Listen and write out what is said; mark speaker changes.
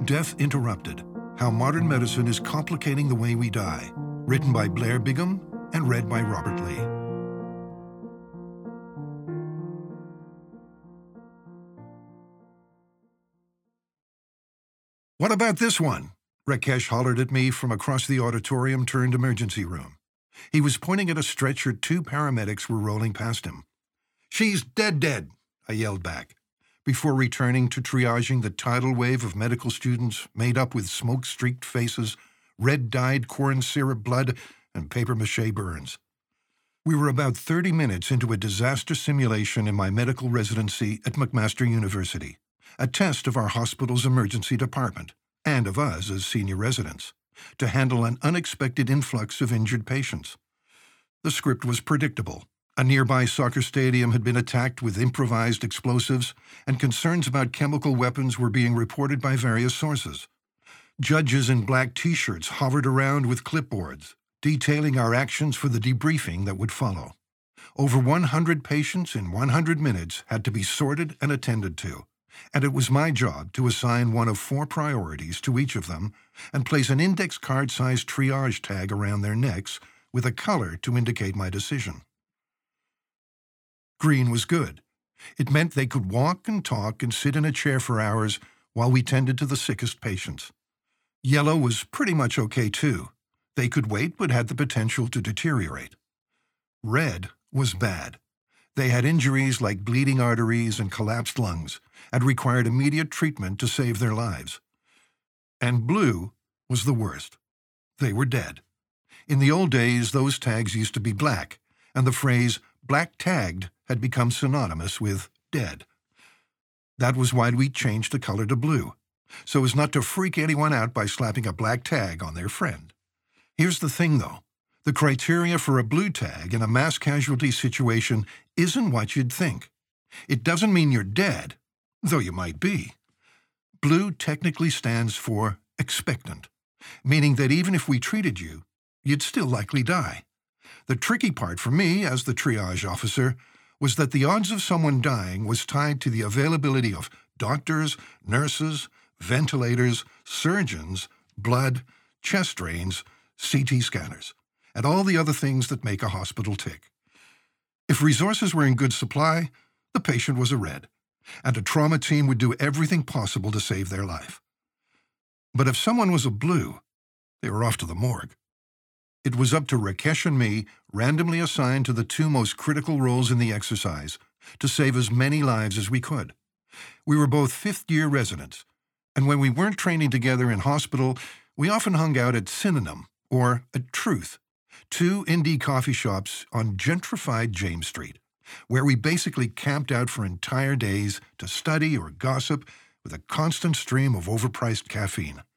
Speaker 1: Death Interrupted: How Modern Medicine is Complicating the Way We Die, written by Blair Bigham and read by Robert Lee. "What about this one?" Rakesh hollered at me from across the auditorium-turned-emergency room. He was pointing at a stretcher 2 paramedics were rolling past him. "She's dead," I yelled back, before returning to triaging the tidal wave of medical students made up with smoke-streaked faces, red-dyed corn syrup blood, and papier-mâché burns. We were about 30 minutes into a disaster simulation in my medical residency at McMaster University, a test of our hospital's emergency department, and of us as senior residents, to handle an unexpected influx of injured patients. The script was predictable. A nearby soccer stadium had been attacked with improvised explosives, and concerns about chemical weapons were being reported by various sources. Judges in black T-shirts hovered around with clipboards, detailing our actions for the debriefing that would follow. Over 100 patients in 100 minutes had to be sorted and attended to, and it was my job to assign one of 4 priorities to each of them and place an index card-sized triage tag around their necks with a color to indicate my decision. Green was good. It meant they could walk and talk and sit in a chair for hours while we tended to the sickest patients. Yellow was pretty much okay, too. They could wait but had the potential to deteriorate. Red was bad. They had injuries like bleeding arteries and collapsed lungs and required immediate treatment to save their lives. And blue was the worst. They were dead. In the old days, those tags used to be black, and the phrase "black tagged" had become synonymous with dead. That was why we changed the color to blue, so as not to freak anyone out by slapping a black tag on their friend. Here's the thing, though. The criteria for a blue tag in a mass casualty situation isn't what you'd think. It doesn't mean you're dead, though you might be. Blue technically stands for expectant, meaning that even if we treated you, you'd still likely die. The tricky part for me, as the triage officer, was that the odds of someone dying was tied to the availability of doctors, nurses, ventilators, surgeons, blood, chest drains, CT scanners, and all the other things that make a hospital tick. If resources were in good supply, the patient was a red, and a trauma team would do everything possible to save their life. But if someone was a blue, they were off to the morgue. It was up to Rakesh and me, randomly assigned to the 2 most critical roles in the exercise, to save as many lives as we could. We were both 5th-year residents, and when we weren't training together in hospital, we often hung out at Synonym, or at Truth, 2 indie coffee shops on gentrified James Street, where we basically camped out for entire days to study or gossip with a constant stream of overpriced caffeine.